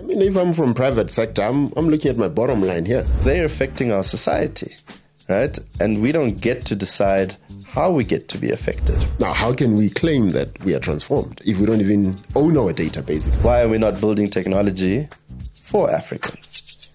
I mean, if I'm from private sector, I'm looking at my bottom line here. They're affecting our society, right? And we don't get to decide how we get to be affected. Now, how can we claim that we are transformed if we don't even own our data, basically? Why are we not building technology for Africans?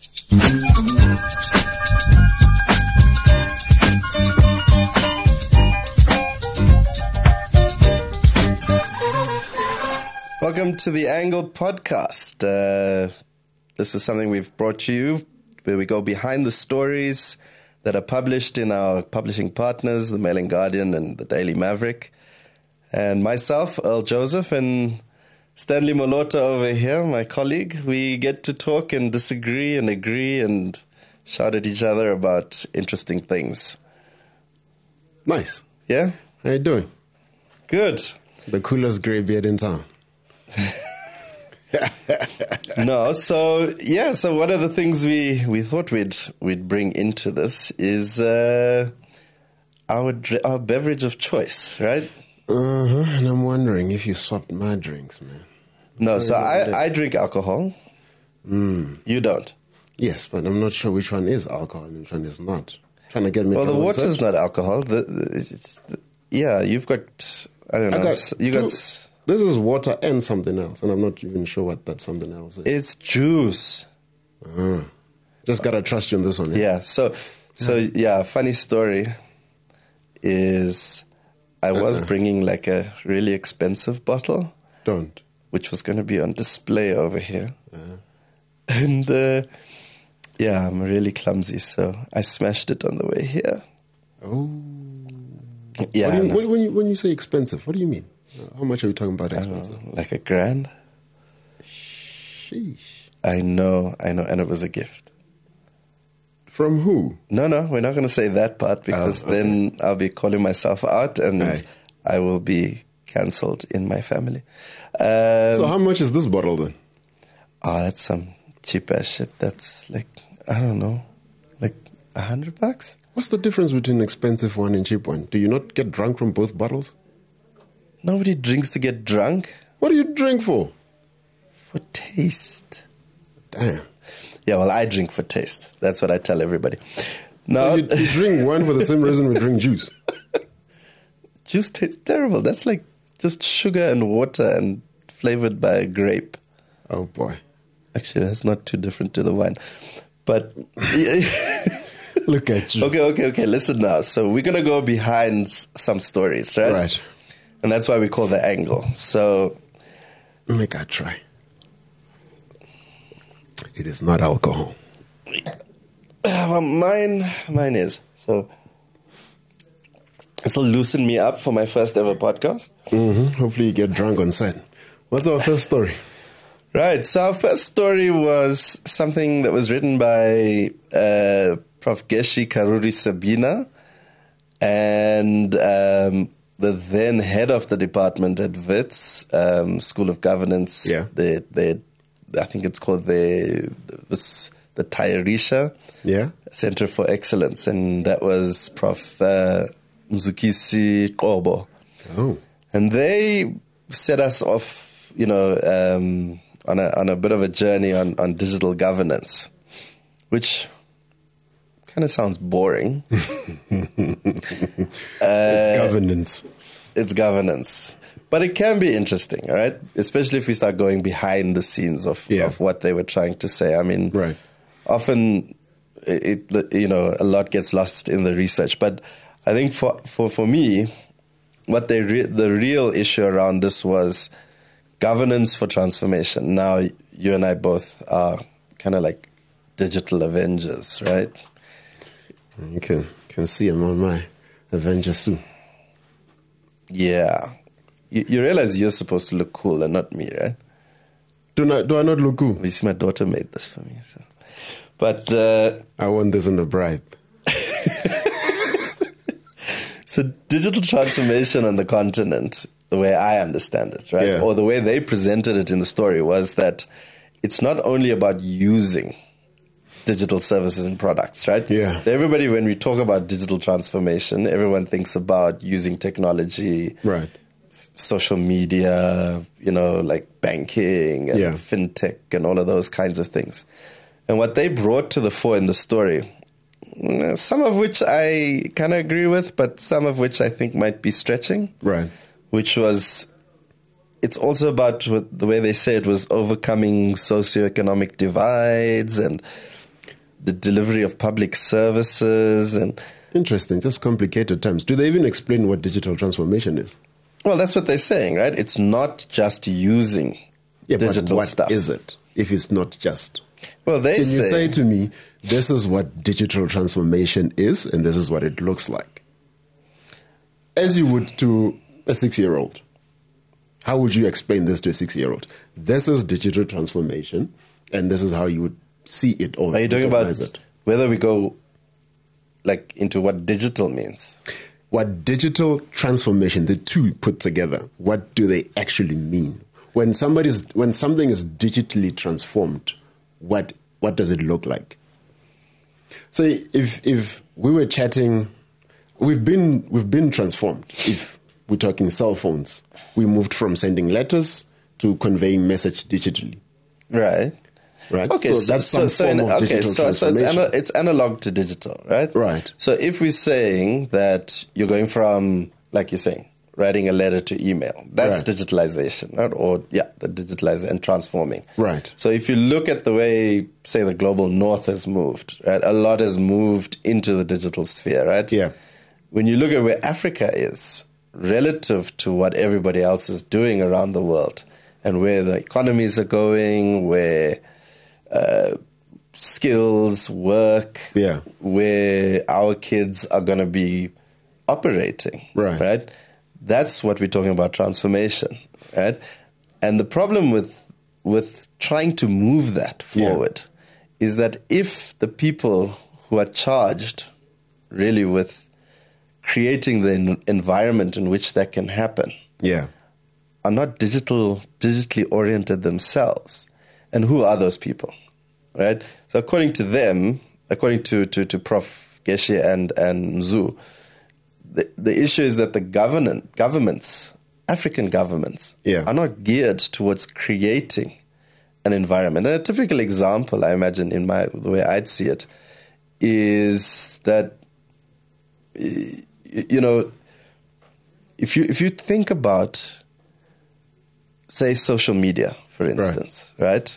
Welcome to the Angle Podcast. This is something we've brought to you where we go behind the stories that are published in our publishing partners, the Mail and Guardian and the Daily Maverick. And myself, Earl Joseph, and Stanley Molota over here, my colleague, we get to talk and disagree and agree and shout at each other about interesting things. Nice. Yeah? How you doing? Good. The coolest grey beard in town. No, so one of the things we thought we'd bring into this is our beverage of choice, right? And I'm wondering if you swapped my drinks, man. No, so I drink alcohol. You don't. Yes, but I'm not sure which one is alcohol and which one is not. Trying to get me. Well, the water is not alcohol. You've got. I don't know. This is water and something else, and I'm not even sure what that something else is. It's juice. Just gotta trust you on this one. Yeah. So funny story is I was bringing like a really expensive bottle. Don't. Which was going to be on display over here. And I'm really clumsy, so I smashed it on the way here. Oh. Yeah. When you say expensive, what do you mean? How much are we talking about expensive? Like $1,000. Sheesh. I know, and it was a gift. From who? No, we're not going to say that part because then I'll be calling myself out and I will be cancelled in my family. So how much is this bottle then? Oh, that's some cheap ass shit. That's like, I don't know, like $100. What's the difference between an expensive one and cheap one? Do you not get drunk from both bottles? Nobody drinks to get drunk. What do you drink for? For taste. Damn. Yeah, well, I drink for taste. That's what I tell everybody. No, so you drink one for the same reason we drink juice. Juice tastes terrible. That's like just sugar and water and flavored by a grape. Oh, boy. Actually, that's not too different to the wine. But look at you. Okay. Listen now. So we're going to go behind some stories, right? Right. And that's why we call the angle. So make I try. It is not alcohol. Well, mine is. So this will loosen me up for my first ever podcast. Hopefully you get drunk on set. What's our first story? Right. So our first story was something that was written by Prof. Geshe Karuri Sabina and the then head of the department at WITS, School of Governance. Yeah. I think it's called the Tairisha Center for Excellence. And that was Prof. Mzukisi Qobo. Oh. And they set us off, on a bit of a journey on digital governance, which kind of sounds boring. It's governance. But it can be interesting, right? Especially if we start going behind the scenes of what they were trying to say. I mean, often a lot gets lost in the research. But I think for me, what the real issue around this was governance for transformation. Now, you and I both are kind of like digital Avengers, right? You can see I'm on my Avenger suit. Yeah. You realize you're supposed to look cool and not me, right? Do I not look cool? You see, my daughter made this for me. So. But I want this in a bribe. So digital transformation on the continent, the way I understand it, right? Or the way they presented it in the story was that it's not only about using digital services and products, right? Yeah. So everybody, when we talk about digital transformation, everyone thinks about using technology, right? social media, like banking and fintech and all of those kinds of things. And what they brought to the fore in the story, some of which I kind of agree with, but some of which I think might be stretching. Right. Which was, it's also about the way they say it was overcoming socioeconomic divides and the delivery of public services and... Interesting, just complicated terms. Do they even explain what digital transformation is? Well, that's what they're saying, right? It's not just using digital but what stuff. Is it if it's not just? Well, Can you say to me, this is what digital transformation is and this is what it looks like? As you would to a 6-year-old. How would you explain this to a 6-year-old? This is digital transformation and this is how you would see it or Are you talking about whether we go like into what digital means? What digital transformation, the two put together, what do they actually mean? When something is digitally transformed, what does it look like? So if we were chatting, we've been transformed. If we're talking cell phones, we moved from sending letters to conveying message digitally. Right. Right. Okay. So that's some form of digital transformation. It's analog to digital, right? Right. So if we're saying that you're going from, like you're saying, writing a letter to email, that's digitalization, right? Or the digitalizing and transforming. Right. So if you look at the way, say, the global north has moved, right? A lot has moved into the digital sphere, right? Yeah. When you look at where Africa is relative to what everybody else is doing around the world and where the economies are going, where skills, work, where our kids are going to be operating, right? That's what we're talking about transformation, right? And the problem with trying to move that forward is that if the people who are charged really with creating the environment in which that can happen are not digitally oriented themselves, and who are those people, right? So according to them, according to Prof. Geshe and Mzu, the issue is that the governments, African governments, are not geared towards creating an environment. And a typical example, I imagine, the way I'd see it, is that, if you think about, say, social media, for instance, right?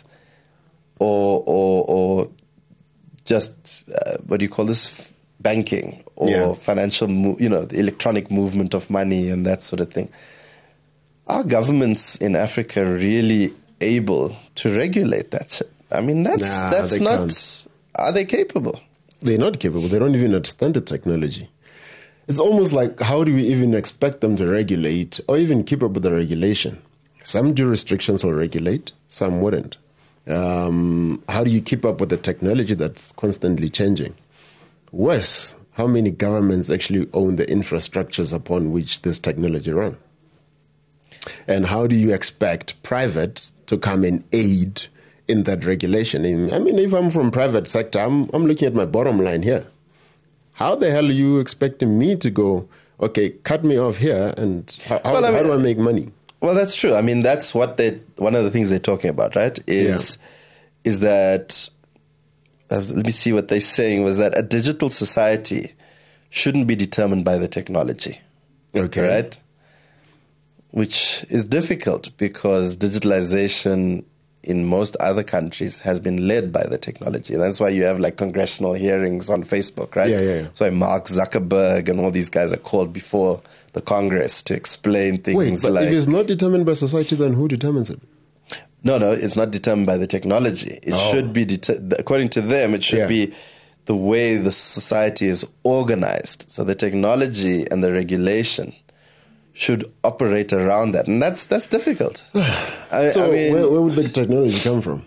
Or just, what do you call this? Banking or financial, the electronic movement of money and that sort of thing. Are governments in Africa really able to regulate that shit? I mean, that's not. Can't. Are they capable? They're not capable. They don't even understand the technology. It's almost like, how do we even expect them to regulate or even keep up with the regulation? Some jurisdictions will regulate, some wouldn't. How do you keep up with the technology that's constantly changing? Worse, how many governments actually own the infrastructures upon which this technology runs? And how do you expect private to come and aid in that regulation? I mean, if I'm from private sector, I'm looking at my bottom line here. How the hell are you expecting me to go, okay, cut me off here, and how do I make money? Well, that's true. I mean, that's what one of the things they're talking about, right? Is that, let me see what they're saying, was that a digital society shouldn't be determined by the technology. Okay. Right? Which is difficult because digitalization in most other countries has been led by the technology. That's why you have like congressional hearings on Facebook, right? Yeah. That's why Mark Zuckerberg and all these guys are called before the Congress to explain things. Wait, but if it's not determined by society, then who determines it? No, it's not determined by the technology. It should be, according to them, it should be the way the society is organized. So the technology and the regulation should operate around that. And that's difficult. Where would the technology come from?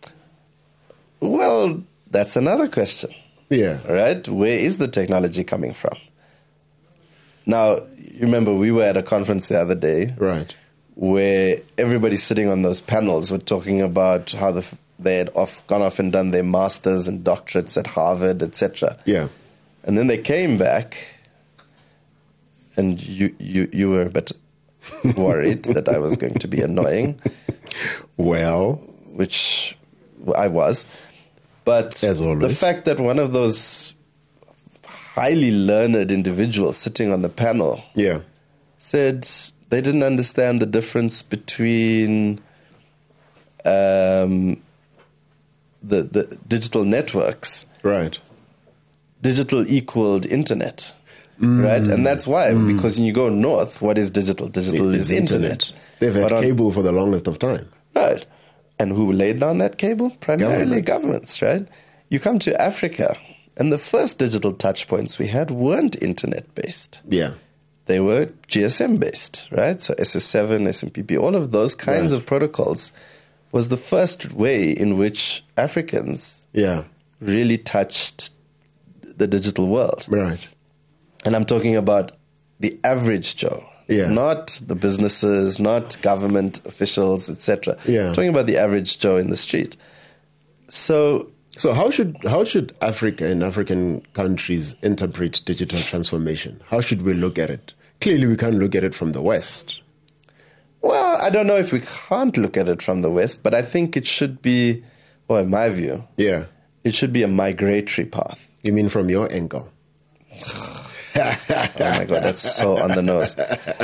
Well, that's another question. Yeah. Right? Where is the technology coming from? Now, you remember we were at a conference the other day. Right. Where everybody sitting on those panels were talking about how they had gone off and done their masters and doctorates at Harvard, etc. Yeah. And then they came back, and you were a bit worried that I was going to be annoying. Well, which I was. But as always, the fact that one of those highly learned individuals sitting on the panel said they didn't understand the difference between the digital networks. Right. Digital equaled internet. Right? And that's why, because when you go north, what is digital? Digital is internet. They've had cable for the longest of time. Right. And who laid down that cable? Primarily governments, right? You come to Africa, and the first digital touch points we had weren't internet-based. Yeah. They were GSM-based, right? So SS7, SMPP, all of those kinds of protocols was the first way in which Africans really touched the digital world. Right. And I'm talking about the average Joe. Yeah. Not the businesses, not government officials, etc. Yeah. I'm talking about the average Joe in the street. So how should Africa and African countries interpret digital transformation? How should we look at it? Clearly, we can't look at it from the West. Well, I don't know if we can't look at it from the West, but I think it should be, well, in my view, it should be a migratory path. You mean from your angle? Oh my God, that's so on the nose.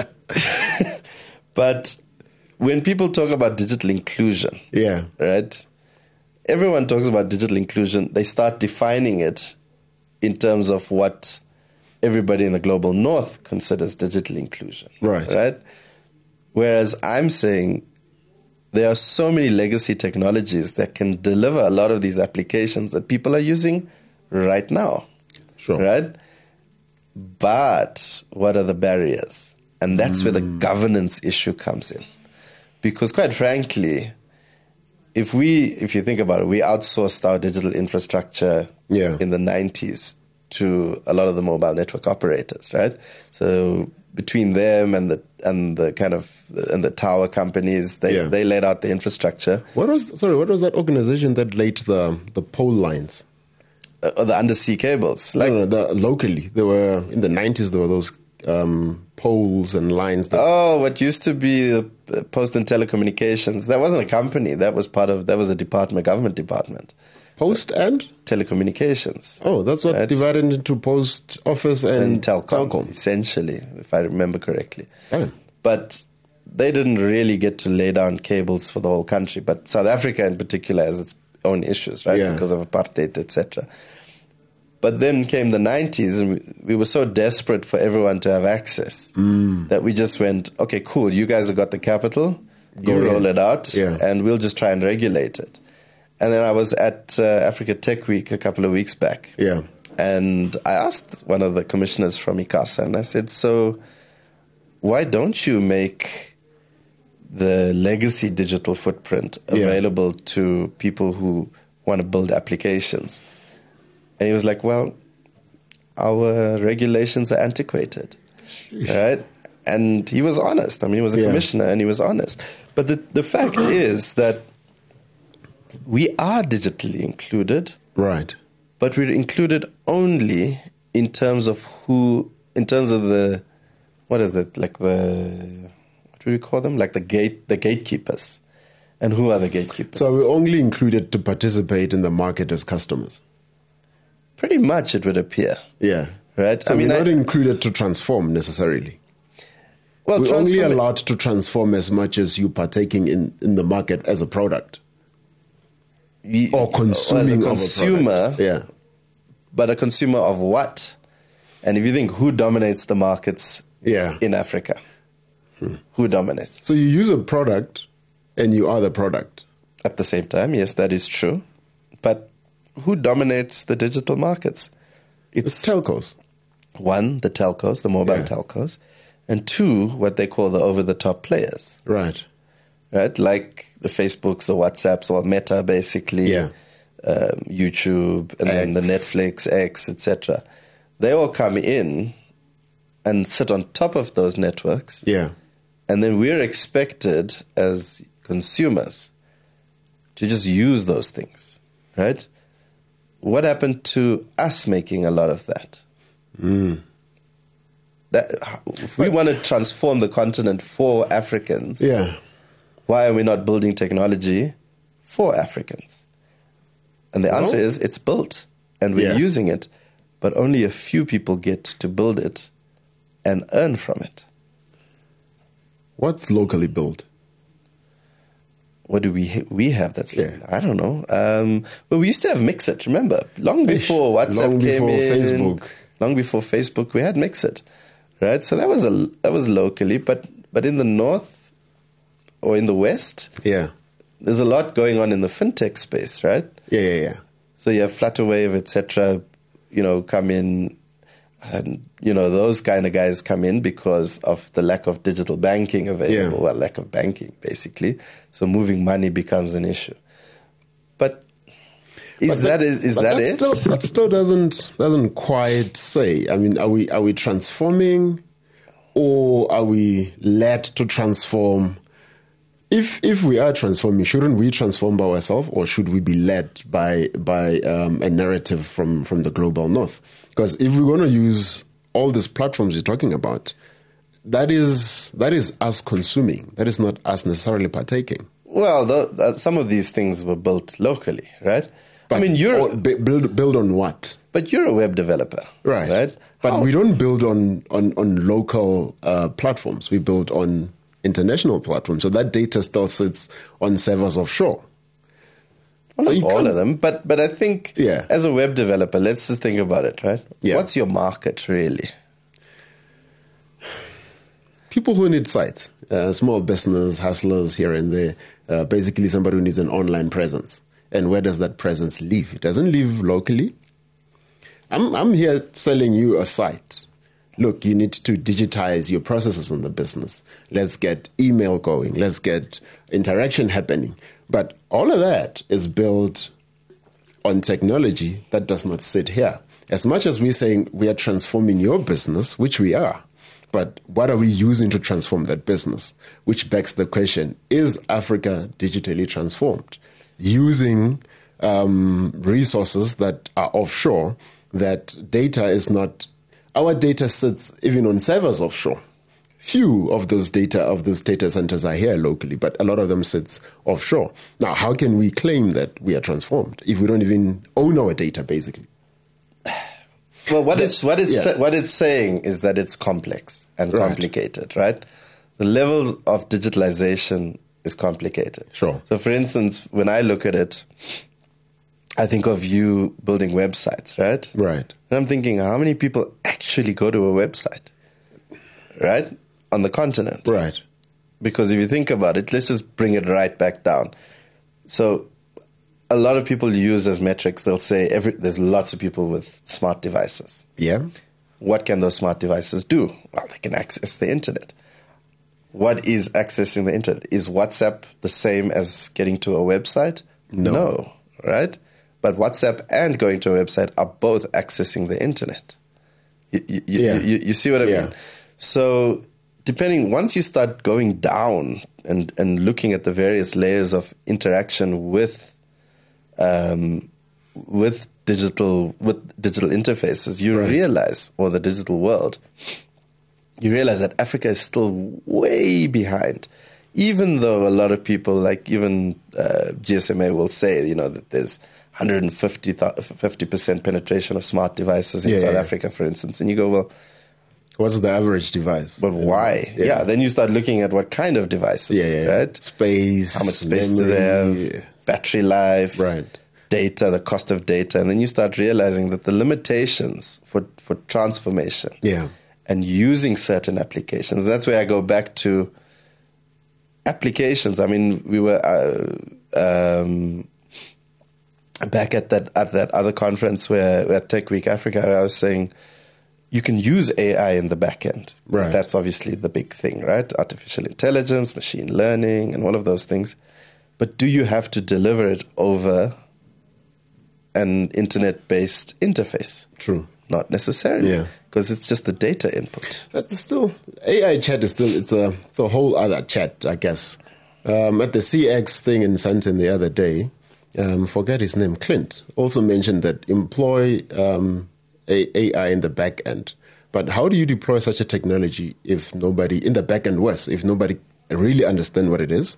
But when people talk about digital inclusion, right? Everyone talks about digital inclusion. They start defining it in terms of what everybody in the global north considers digital inclusion. Right? Whereas I'm saying there are so many legacy technologies that can deliver a lot of these applications that people are using right now. Right? But what are the barriers? And that's where the governance issue comes in. Because quite frankly, if you think about it, we outsourced our digital infrastructure in the 90s to a lot of the mobile network operators, right? So between them and the tower companies, they laid out the infrastructure. What was that organization that laid the pole lines? The undersea cables. Locally. There were, in the 90s, there were those poles and lines. What used to be the Post and Telecommunications. That wasn't a company. That was a department, government department. Post and? Telecommunications. Oh, that's what divided into post office and telecom. Essentially, if I remember correctly. But they didn't really get to lay down cables for the whole country. But South Africa in particular has its own issues, right? Because of apartheid, etc. But then came the 90s, and we were so desperate for everyone to have access that we just went, okay, cool, you guys have got the capital, roll it out, and we'll just try and regulate it. And then I was at Africa Tech Week a couple of weeks back. And I asked one of the commissioners from ICASA, and I said, so why don't you make the legacy digital footprint available to people who want to build applications? And he was like, well, our regulations are antiquated, right? And he was honest. I mean, he was a commissioner and he was honest. But the fact is that we are digitally included. Right. But we're included only in terms of the, what is it, like what do we call them? Like the gatekeepers. And who are the gatekeepers? So we're only included to participate in the market as customers. Pretty much, it would appear. Yeah. Right? So we're not included to transform necessarily. Well, we're only allowed to transform as much as you partaking in the market as a product. Or consuming as a consumer. Of a product. But a consumer of what? And if you think, who dominates the markets in Africa? Who dominates? So you use a product and you are the product. At the same time, yes, that is true. But who dominates the digital markets? It's telcos. One, the telcos, the mobile telcos. And two, what they call the over-the-top players. Right. Like the Facebooks or WhatsApps or Meta, basically. YouTube, and then the Netflix, X, etc. They all come in and sit on top of those networks. And then we're expected as consumers to just use those things, right? What happened to us making a lot of that? If we want to transform the continent for Africans, why are we not building technology for Africans? And the answer is it's built and we're using it, but only a few people get to build it and earn from it. What's locally built? What do we have that's I don't know. Well, we used to have Mixit, remember? Long before WhatsApp came in. Facebook. Long before Facebook, we had Mixit, right? So that was locally, but in the north or in the west, there's a lot going on in the fintech space, right? Yeah. So you have Flutterwave, etc., come in, and those kind of guys come in because of the lack of digital banking available, well, lack of banking basically. So moving money becomes an issue. But that it? That still doesn't quite say. I mean, are we transforming, or are we led to transform? If we are transforming, shouldn't we transform by ourselves, or should we be led by a narrative from the global north? Because if we're going to use all these platforms you're talking about, that is us consuming. That is not us necessarily partaking. Well, some of these things were built locally, right? But I mean, build on what? But you're a web developer, right? But we don't build on local platforms. We build on international platforms. So that data still sits on servers offshore. Well, not all of them, but I think as a web developer, let's just think about it, right? Yeah. What's your market really? People who need sites, small business, hustlers here and there, basically somebody who needs an online presence. And where does that presence live? It doesn't live locally. I'm here selling you a site. Look, you need to digitize your processes in the business. Let's get email going. Let's get interaction happening. But all of that is built on technology that does not sit here. As much as we're saying we are transforming your business, which we are, but what are we using to transform that business? Which begs the question, is Africa digitally transformed? Using resources that are offshore, that data is not... Our data sits even on servers offshore. Few of those data centers are here locally, but a lot of them sits offshore. Now, how can we claim that we are transformed if we don't even own our data, basically? Well, what it's saying is that it's complex and complicated, right? The levels of digitalization is complicated. Sure. So, for instance, when I look at it, I think of you building websites, right? Right. And I'm thinking, how many people actually go to a website, right? On the continent. Right. Because if you think about it, let's just bring it right back down. So a lot of people use as metrics, they'll say there's lots of people with smart devices. Yeah. What can those smart devices do? Well, they can access the internet. What is accessing the internet? Is WhatsApp the same as getting to a website? No, right? But WhatsApp and going to a website are both accessing the internet. You see what I mean? So once you start going down and looking at the various layers of interaction with digital interfaces, you realize, or the digital world, you realize that Africa is still way behind. Even though a lot of people, like even GSMA will say, that there's 150% penetration of smart devices in South Africa, for instance. And you go, well, what's the average device? But why? Yeah. Then you start looking at what kind of devices, right? Space. How much space do they have? Battery life. Right. Data, the cost of data. And then you start realizing that the limitations for transformation and using certain applications, that's where I go back to applications. I mean, we were back at that other conference where at Tech Week Africa, I was saying you can use AI in the back end. Right. That's obviously the big thing, right? Artificial intelligence, machine learning, and all of those things. But do you have to deliver it over an internet-based interface? True. Not necessarily, because it's just the data input. Still, AI chat is still it's a whole other chat, I guess. At the CX thing in Sandton the other day, forget his name, Clint also mentioned that employ AI in the back end, But how do you deploy such a technology if nobody, in the back end West, if nobody really understand what it is?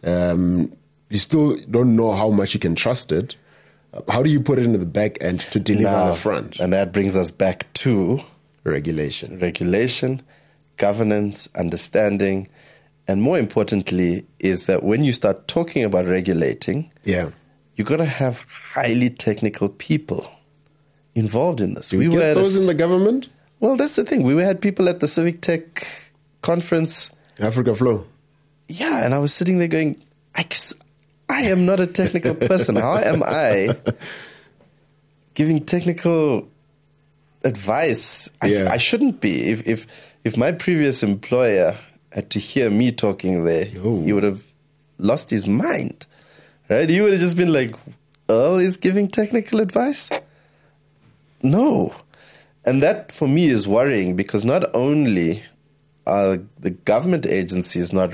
You still don't know how much you can trust it. How do you put it into the back end to deliver on the front? And that brings us back to regulation, governance, understanding, and more importantly is that when you start talking about regulating, you got to have highly technical people involved in this. Do we get those in the government? Well, that's the thing. We had people at the Civic Tech conference. Africa Flow. Yeah, and I was sitting there going, I am not a technical person. How am I giving technical advice? I shouldn't be. If my previous employer had to hear me talking there, he would have lost his mind. Right? He would have just been like, Earl is giving technical advice? No. And that, for me, is worrying because not only are the government agencies not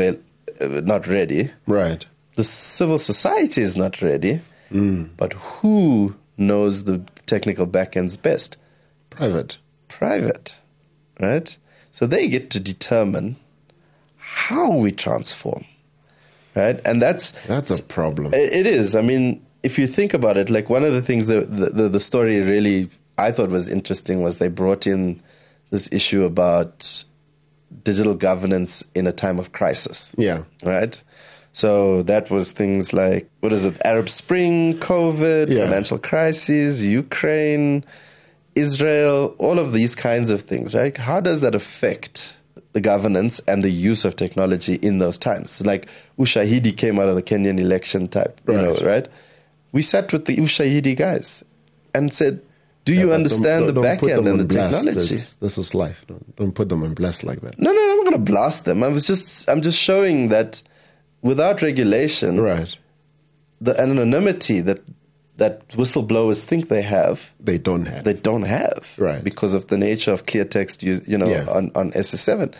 ready, right? The civil society is not ready, but who knows the technical backends best? Private, right? So they get to determine how we transform, right? And that's a problem. It is. I mean, if you think about it, like one of the things that the story really I thought was interesting was they brought in this issue about digital governance in a time of crisis. Yeah. Right? So that was things like, Arab Spring, COVID, financial crises, Ukraine, Israel, all of these kinds of things, right? How does that affect the governance and the use of technology in those times? Like Ushahidi came out of the Kenyan election type, right? We sat with the Ushahidi guys and said, do you understand the back end and the technology? This is life. Don't put them on blast like that. No, I'm not going to blast them. I'm just showing that without regulation, right, the anonymity that whistleblowers think they have, they don't have, right, because of the nature of clear text, on SS7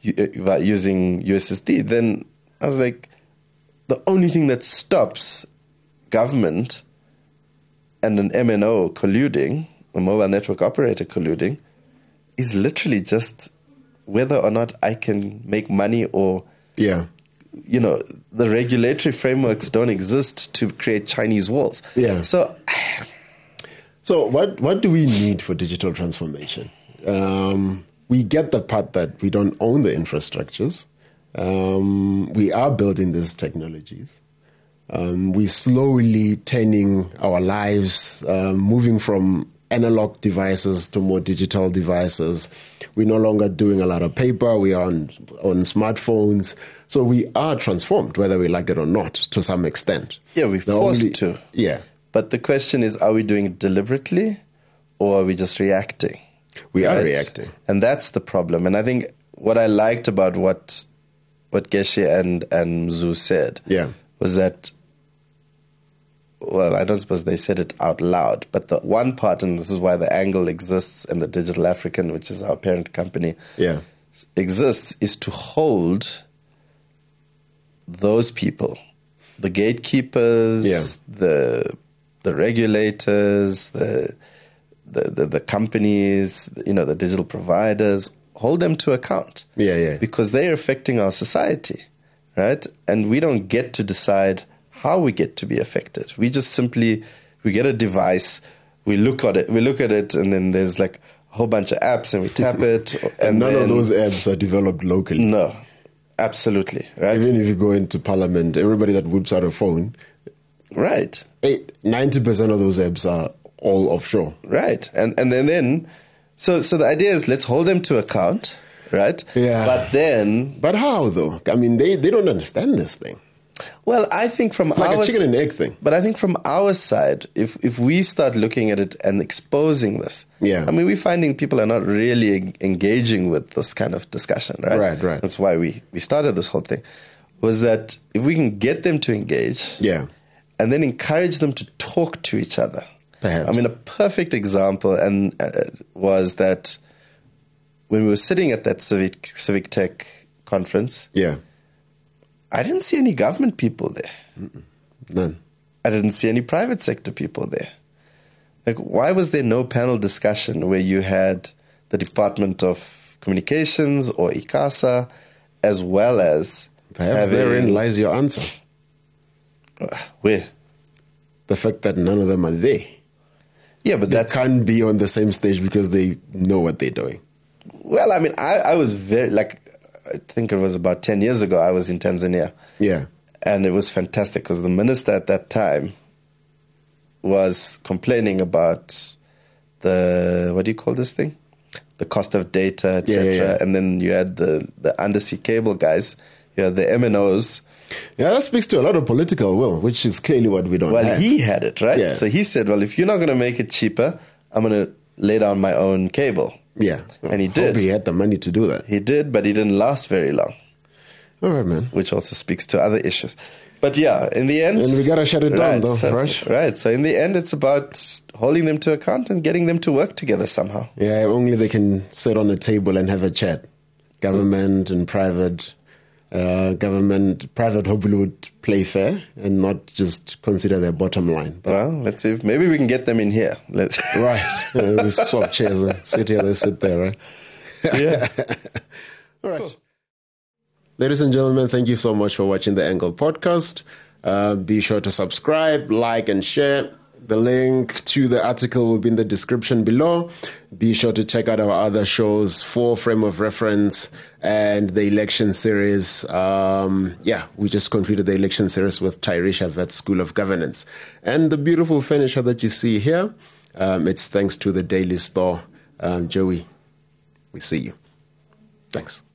using USSD. Then I was like, the only thing that stops government and an MNO colluding, a mobile network operator colluding, is literally just whether or not I can make money or, the regulatory frameworks don't exist to create Chinese walls. Yeah. So what do we need for digital transformation? We get the part that we don't own the infrastructures. We are building these technologies. We're slowly turning our lives, moving from analog devices to more digital devices. We're no longer doing a lot of paper. We are on smartphones. So we are transformed, whether we like it or not, to some extent. Yeah, we're forced to. Yeah. But the question is, are we doing it deliberately or are we just reacting? We are reacting. And that's the problem. And I think what I liked about what Geshe and Mzu said was that, well, I don't suppose they said it out loud, but the one part, and this is why the angle exists and the Digital African, which is our parent company, exists, is to hold those people, the gatekeepers, the regulators, the companies, the digital providers, hold them to account. Because they're affecting our society, right? And we don't get to decide how we get to be affected. We just we get a device, we look at it, and then there's like a whole bunch of apps, and we tap it. And none of those apps are developed locally. No, absolutely, right? Even if you go into Parliament, everybody that whips out a phone, right, 90% of those apps are all offshore, right? And then, so the idea is let's hold them to account, right? Yeah. But how though? I mean, they don't understand this thing. Well, I think it's like a chicken and egg thing. But I think from our side, if we start looking at it and exposing this, I mean, we're finding people are not really engaging with this kind of discussion, right? Right. That's why we started this whole thing, was that if we can get them to engage, and then encourage them to talk to each other. Perhaps. I mean, a perfect example was that when we were sitting at that Civic Tech conference, I didn't see any government people there. None. I didn't see any private sector people there. Like, why was there no panel discussion where you had the Department of Communications or ICASA, as well as perhaps therein lies your answer. Where? The fact that none of them are there. Yeah, but they can't be on the same stage because they know what they're doing. Well, I mean, I was very, like, I think it was about 10 years ago, I was in Tanzania. Yeah. And it was fantastic because the minister at that time was complaining about what do you call this thing? The cost of data, etc. Yeah. And then you had the undersea cable guys, you had the MNOs. Yeah, that speaks to a lot of political will, which is clearly what we don't have. Well, he had it, right? Yeah. So he said, well, if you're not going to make it cheaper, I'm going to lay down my own cable. Yeah. And he did. He had the money to do that. He did, but he didn't last very long. All right, man. Which also speaks to other issues. But yeah, in the end... And we got to shut it down, though, right? Right. So in the end, it's about holding them to account and getting them to work together somehow. Yeah, only they can sit on a table and have a chat. Government and private... private hopefully would play fair and not just consider their bottom line. But well, let's see. Maybe we can get them in here. Right. We swap chairs. Sit here, they sit there, right? Yeah. All right. Cool. Ladies and gentlemen, thank you so much for watching the Angle Podcast. Be sure to subscribe, like, and share. The link to the article will be in the description below. Be sure to check out our other shows for Frame of Reference and the election series. We just concluded the election series with Tyrisha Vet School of Governance. And the beautiful furniture that you see here, it's thanks to the Daily Store. Joey, we see you. Thanks.